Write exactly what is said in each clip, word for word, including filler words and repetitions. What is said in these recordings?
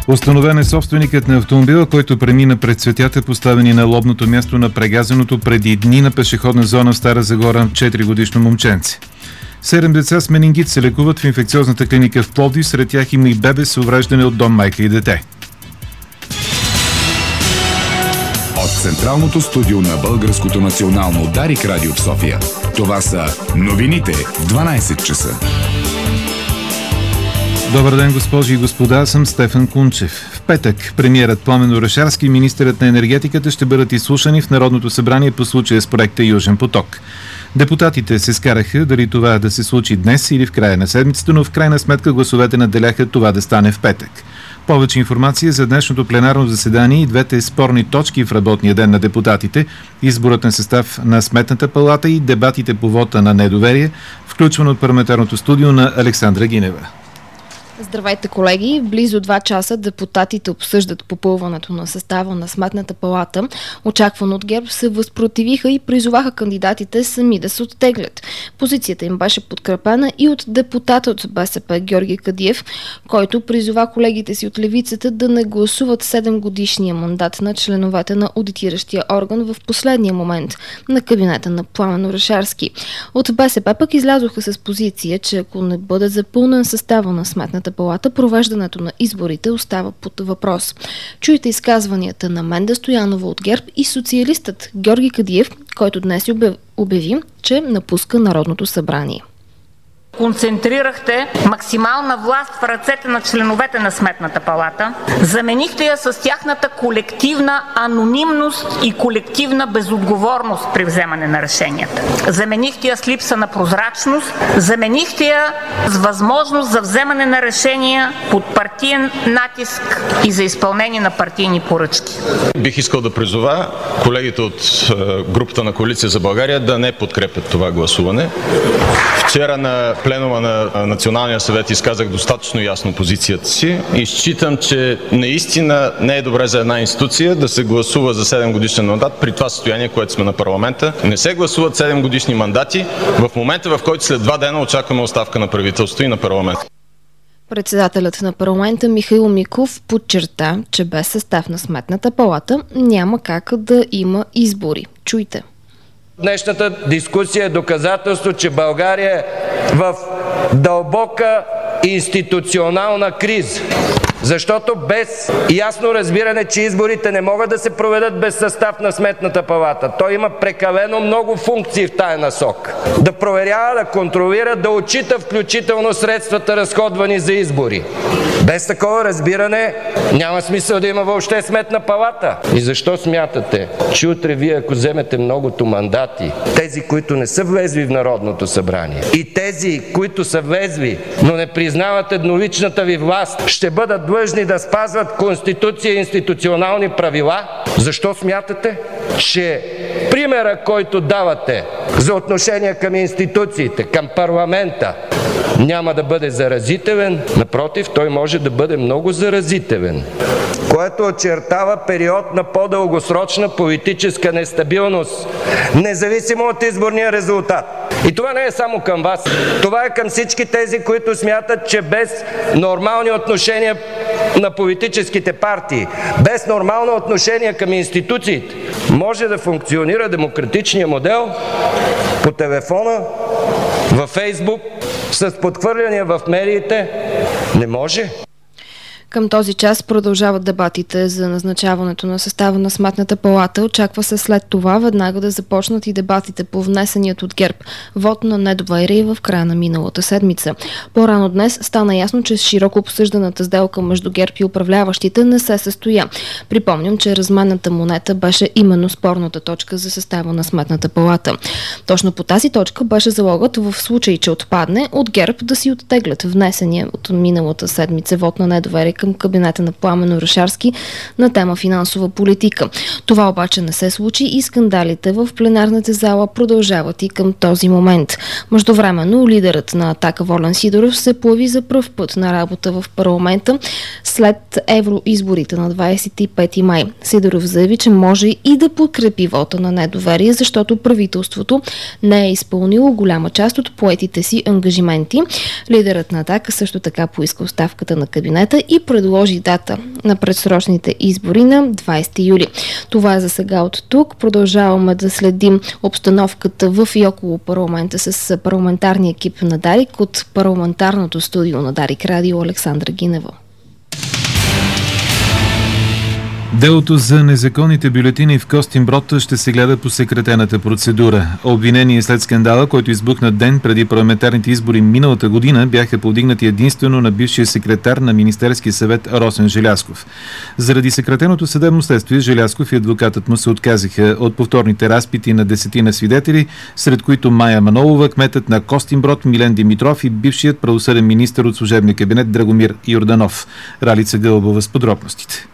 Установен е собственикът на автомобила, който премина пред цветята, поставени на лобното място на прегазеното преди дни на пешеходна зона в Стара Загора четири годишно момченце. Седем деца с менингит се лекуват в инфекциозната клиника в Пловдив, сред тях има и бебе с увреждане от дом майка и дете. От Централното студио на Българското национално Дарик радио в София. Това са новините в дванайсет часа. Добър ден, госпожи и господа, аз съм Стефан Кунчев. В петък премиерът Пламен Орешарски и министърът на енергетиката ще бъдат изслушани в Народното събрание по случая с проекта Южен поток. Депутатите се скараха дали това да се случи днес или в края на седмицата, но в крайна сметка гласовете наделяха това да стане в петък. Повече информация за днешното пленарно заседание и двете спорни точки в работния ден на депутатите, изборът на състав на Сметната палата и дебатите по вота на недоверие, включван от парламентарното студио на Александра Гинева. Здравейте, колеги! Близо два часа депутатите обсъждат попълването на състава на Сметната палата. Очаквано от ГЕРБ се възпротивиха и призоваха кандидатите сами да се оттеглят. Позицията им беше подкрепена и от депутата от БСП Георги Кадиев, който призова колегите си от левицата да не гласуват седем годишния мандат на членовете на одитиращия орган в последния момент на кабинета на Пламен Орешарски. От БСП пък излязоха с позиция, че ако не бъде запълнен състава на Сметната палата, провеждането на изборите остава под въпрос. Чуйте изказванията на Менда Стоянова от ГЕРБ и социалистът Георги Кадиев, който днес обяви, че напуска Народното събрание. Концентрирахте максимална власт в ръцете на членовете на Сметната палата, заменихте я с тяхната колективна анонимност и колективна безотговорност при вземане на решенията. Заменихте я с липса на прозрачност, заменихте я с възможност за вземане на решения под партиен натиск и за изпълнение на партийни поръчки. Бих искал да призова колегите от групата на Коалиция за България да не подкрепят това гласуване. Вчера на пленума на Националния съвет изказах достатъчно ясно позицията си и считам, че наистина не е добре за една институция да се гласува за седем годишен мандат при това състояние, което сме на парламента. Не се гласуват седем годишни мандати в момента, в който след два дена очакваме оставка на правителство и на парламент. Председателят на парламента Михаил Миков подчерта, че без състав на Сметната палата няма как да има избори. Чуйте. Днешната дискусия е доказателство, че България е в дълбока институционална криза. Защото без ясно разбиране, че изборите не могат да се проведат без състав на Сметната палата. Той има прекалено много функции в тая насок. Да проверява, да контролира, да отчита включително средствата, разходвани за избори. Без такова разбиране няма смисъл да има въобще Сметна палата. И защо смятате, че утре вие, ако вземете многото мандати, тези, които не са влезли в Народното събрание и тези, които са влезли, но не признават едноличната ви власт, ще бъдат длъжни да спазват Конституция и институционални правила? Защо смятате, че примера, който давате за отношение към институциите, към парламента, няма да бъде заразителен? Напротив, той може да бъде много заразителен, което очертава период на по-дългосрочна политическа нестабилност, независимо от изборния резултат. И това не е само към вас. Това е към всички тези, които смятат, че без нормални отношения на политическите партии, без нормално отношение към институциите, може да функционира демократичния модел по телефона, във Фейсбук, с подхвърляния в медиите. Не може. Към този час продължават дебатите за назначаването на състава на Сметната палата. Очаква се след това веднага да започнат и дебатите по внесеният от ГЕРБ вод на недоверие в края на миналата седмица. По-рано днес стана ясно, че широко обсъжданата сделка между ГЕРБ и управляващите не се състоя. Припомням, че разменната монета беше именно спорната точка за състава на Сметната палата. Точно по тази точка беше залогът в случай, че отпадне от ГЕРБ да си оттеглят внесения от миналата седмица вод на недоверие към кабинета на Пламен Орешарски на тема финансова политика. Това обаче не се случи и скандалите в пленарната зала продължават и към този момент. Междувременно лидерът на Атака Волен Сидоров се появи за пръв път на работа в парламента след евроизборите на двадесет и пети май. Сидоров заяви, че може и да подкрепи вота на недоверие, защото правителството не е изпълнило голяма част от поетите си ангажименти. Лидерът на Атака също така поиска оставката на кабинета и предложи дата на предсрочните избори на двадесети юли. Това е за сега от тук. Продължаваме да следим обстановката в и около парламента с парламентарния екип на Дарик от парламентарното студио на Дарик Радио Александра Гинева. Делото за незаконните бюлетини в Костинброд ще се гледа по секретената процедура. Обвинение след скандала, който избухна ден преди парламентарните избори миналата година, бяха повдигнати единствено на бившия секретар на Министерския съвет Росен Желязков. Заради секретеното съдебно следствие, Желязков и адвокатът му се отказаха от повторните разпити на десетина свидетели, сред които Майя Манолова, кметът на Костинброд Милен Димитров и бившият правосъден министър от служебния кабинет Драгомир Йорданов. Ралица Гълъбова с подробностите.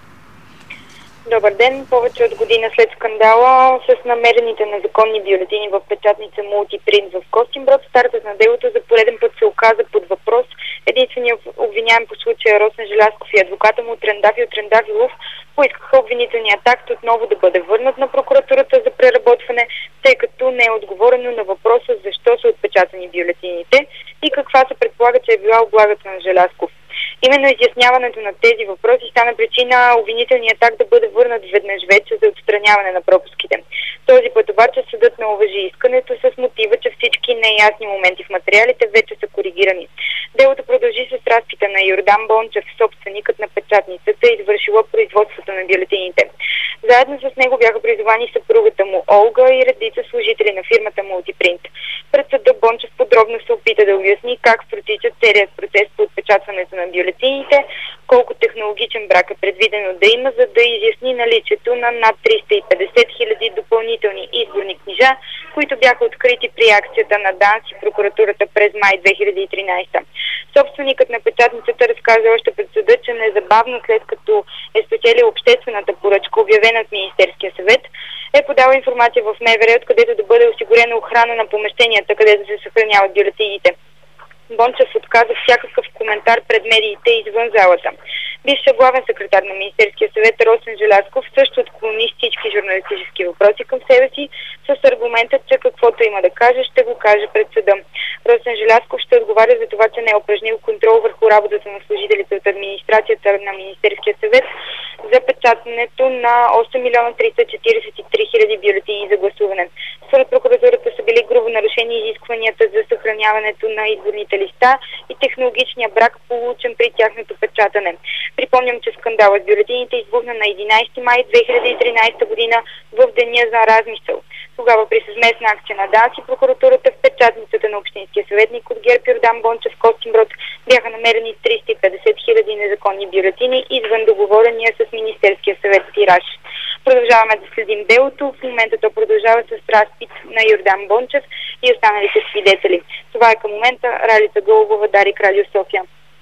Добър ден! Повече от година след скандала с намерените незаконни бюлетини в печатница Мултипринт в Костинброд, стартът на делото за пореден път се оказа под въпрос. Единственият обвиняем по случая Росен Желязков и адвоката му Трендафил Трендафилов поискаха обвинителният акт отново да бъде върнат на прокуратурата за преработване, тъй като не е отговорено на въпроса защо са отпечатани бюлетините и каква се предполага, че е била облагата на Желязков. Именно изясняването на тези въпроси стана причина обвинителният акт да бъде върнат веднъж вече за отстраняване на пропуските. Този път обаче съдът не уважи искането с мотива, че всички неясни моменти в материалите вече са коригирани. Делото продължи с разпита на Йордан Бончев, собственикът на печатницата, извършила производството на бюлетините. Заедно с него бяха призовани съпругата му Олга и редица служители на фирмата Мултипринт. Пред съда Бончев подробно се опита да обясни как протича целият процес по отпечатването на бюлетините, колко технологичен брак е предвидено да има, за да изясни наличието на над триста и петдесет хиляди допълнителни изборни книжа, които бяха открити при акцията на ДАНС и прокуратурата през май две хиляди и тринадесета. Собственикът на печатницата разказа още пред съда, че незабавно след като е спечелил обществената поръчка, обявена от Министерския съвет, е подала информация в МВР, откъдето да бъде осигурена охрана на помещенията, където се съхраняват бюлетините. Бончев отказа всякакъв коментар пред медиите извън залата. Бившият главен секретар на Министерския съвет Росен Желязков също отклони всички журналистически въпроси към себе си с аргумента, че каквото има да каже, ще го каже пред съда. Росен Желязков ще отговаря за това, че не е упражнил контрол върху работата на служителите от администрацията на Министерския съвет за печатането на осем милиона триста четиридесет и три хиляди бюлетини за гласуване. Според прокуратурата са били грубо нарушени изискванията за съхраняването на изборните листа и технологичния брак, получен при тяхното печатане. Припомням, че скандалът с бюлетините избухна на единадесети май две хиляди и тринадесета година в деня за размисъл. Тогава при съвместна акция на ДАНС и прокуратурата в печатницата на общинския съветник от ГЕРБ Йордан Бончев в Костинброд бяха намерени триста и петдесет хиляди незаконни бюлетини извън договорения с Министерския съвет тираж. Продължаваме да следим делото. В момента то продължава с разпит на Йордан Бончев и останалите свидетели. Това е към момента. Ралица Гълъбова, Дарик Радио София.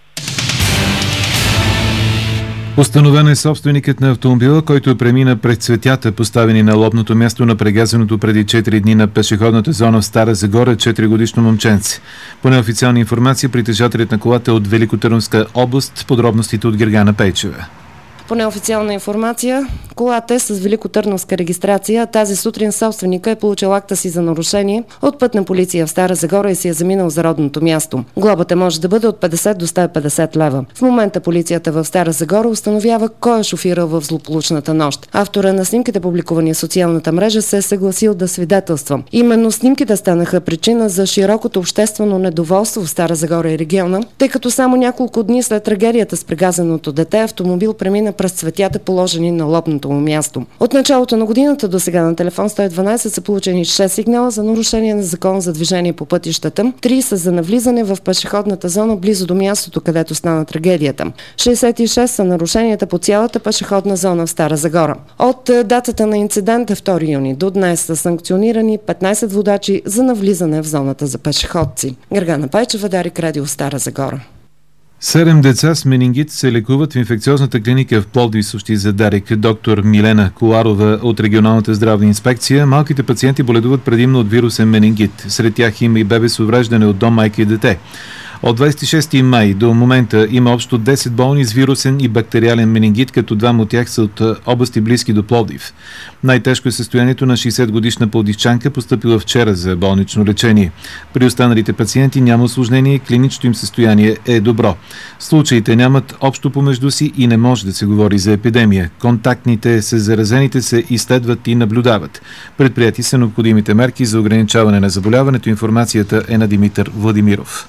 Установен е собственикът на автомобила, който премина през цветята, поставени на лобното място на прегазеното преди четири дни на пешеходната зона в Стара Загора четиригодишно момченце. По неофициална информация, притежателят на колата е от Великотърновска област. Подробностите от Гергана Пейчева. По неофициална информация, колата е с великотърновска регистрация. Тази сутрин собственика е получил акта си за нарушение от Пътна полиция в Стара Загора и си е заминал за родното място. Глобата може да бъде от петдесет до сто и петдесет лева. В момента полицията в Стара Загора установява кой е шофирал в злополучната нощ. Автора на снимките, публикувани в социалната мрежа, се е съгласил да свидетелства. Именно снимките станаха причина за широкото обществено недоволство в Стара Загора и региона, тъй като само няколко дни след трагедията с прегазеното дете автомобил премина през цветята, положени на лобното му място. От началото на годината до сега на телефон сто и дванадесет са получени шест сигнала за нарушение на закон за движение по пътищата, три са за навлизане в пешеходната зона близо до мястото, където стана трагедията. шейсет и шест са нарушенията по цялата пешеходна зона в Стара Загора. От датата на инцидента втори юни до днес са санкционирани петнадесет водачи за навлизане в зоната за пешеходци. Гергана Пайчева, Дарик Радио, Стара Загора. Седем деца с менингит се лекуват в инфекциозната клиника в Пловдив, съобщи за Дарик доктор Милена Коларова от регионалната здравна инспекция. Малките пациенти боледуват предимно от вирусен менингит. Сред тях има и бебе с увреждане от дом, майка и дете. От двадесет и шести май до момента има общо десет болни с вирусен и бактериален менингит, като двама от тях са от области близки до Пловдив. Най-тежко е състоянието на шейсетгодишна пловдивчанка, постъпила вчера за болнично лечение. При останалите пациенти няма усложнение и клиничното им състояние е добро. Случаите нямат общо помежду си и не може да се говори за епидемия. Контактните с заразените се изследват и наблюдават. Предприяти са необходимите мерки за ограничаване на заболяването. Информацията е на Димитър Владимиров.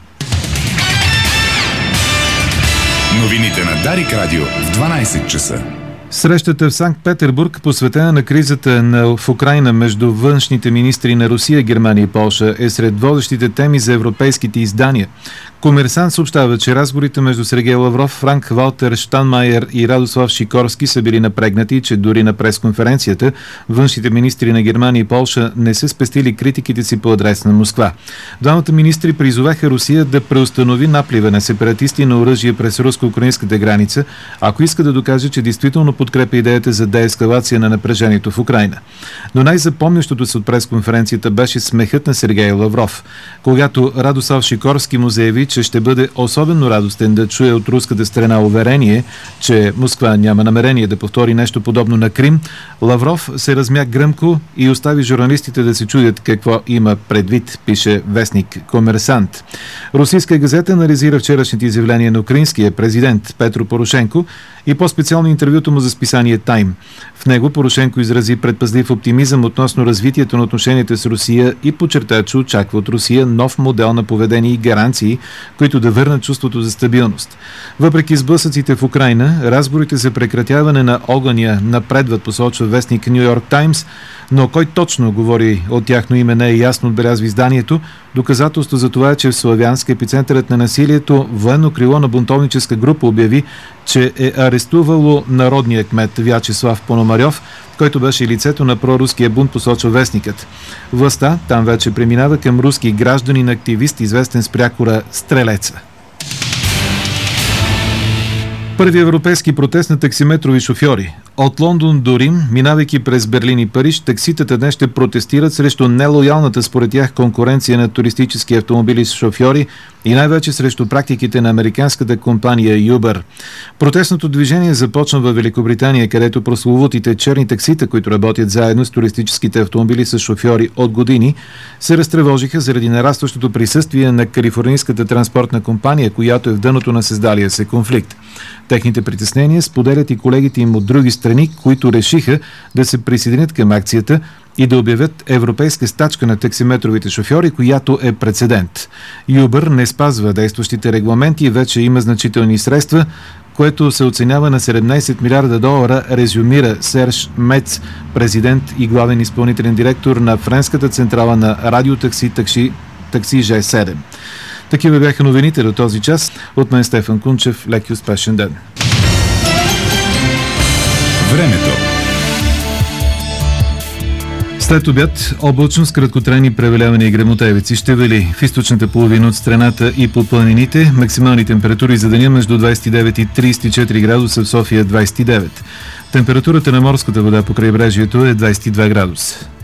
Новините на Дарик Радио в дванадесет часа. Срещата в Санкт-Петербург, посветена на кризата на, в Украйна между външните министри на Русия, Германия и Полша, е сред водещите теми за европейските издания. Комерсант съобщава, че разговорите между Сергей Лавров, Франк Валтер Щайнмайер и Радослав Сикорски са били напрегнати и че дори на пресконференцията външните министри на Германия и Полша не са спестили критиките си по адрес на Москва. Двамата министри призоваха Русия да преустанови наплива на сепаратисти на оръжие през руско-украинската граница, ако иска да докаже, че действително подкрепя идеята за деескалация на напрежението в Украйна. Но най-запомнящото се от пресконференцията беше смехът на Сергей Лавров, когато Радослав Сикорски му заяви, че ще бъде особено радостен да чуе от руската страна уверение, че Москва няма намерение да повтори нещо подобно на Крим. Лавров се размя гръмко и остави журналистите да се чудят какво има предвид, пише вестник Комерсант. Русийска газета анализира вчерашните изявления на украинския президент Петро Порошенко и по-специално интервюто му за списание Тайм. В него Порошенко изрази предпазлив оптимизъм относно развитието на отношенията с Русия и подчерта, че очаква от Русия нов модел на поведение и гаранции, които да върнат чувството за стабилност. Въпреки сблъсъците в Украйна, разговорите за прекратяване на огъня напредват, посочва вестник Ню Йорк Таймс, но кой точно говори от тяхно име не е ясно, отбелязва изданието. Доказателство за това е, че в Славянск, епицентърът на насилието, военно крило на бунтовническа група обяви, че е арестувало народния кмет Вячеслав Пономарьов, който беше лицето на проруския бунт, посочва вестникът. Властта там вече преминава към руски гражданин активист, известен с прякора Стрелеца. Първи европейски протест на таксиметрови шофьори. От Лондон до Рим, минавайки през Берлин и Париж, такситата днес ще протестират срещу нелоялната според тях конкуренция на туристически автомобили с шофьори и най-вече срещу практиките на американската компания Uber. Протестното движение започна във Великобритания, където прословутите черни таксита, които работят заедно с туристическите автомобили с шофьори от години, се разтревожиха заради нарастващото присъствие на калифорнийската транспортна компания, която е в дъното на създалия се конфликт. Техните притеснения споделят и колегите им от други страни, които решиха да се присъединят към акцията и да обявят европейска стачка на таксиметровите шофьори, която е прецедент. Uber не спазва действащите регламенти и вече има значителни средства, което се оценява на седемнадесет милиарда долара, резюмира Серж Мец, президент и главен изпълнителен директор на френската централа на радиотакси такси, такси Ж седем. Такива бяха новините до този час. От мен Стефан Кунчев. Лек и успешен ден. Времето. След обяд облачно с краткотрайни превалявания и гръмотевици ще вали в източната половина от страната и по планините. Максимални температури за деня между двадесет и девет и тридесет и четири градуса, в София двадесет и девет. Температурата на морската вода по крайбрежието е двадесет и два градуса.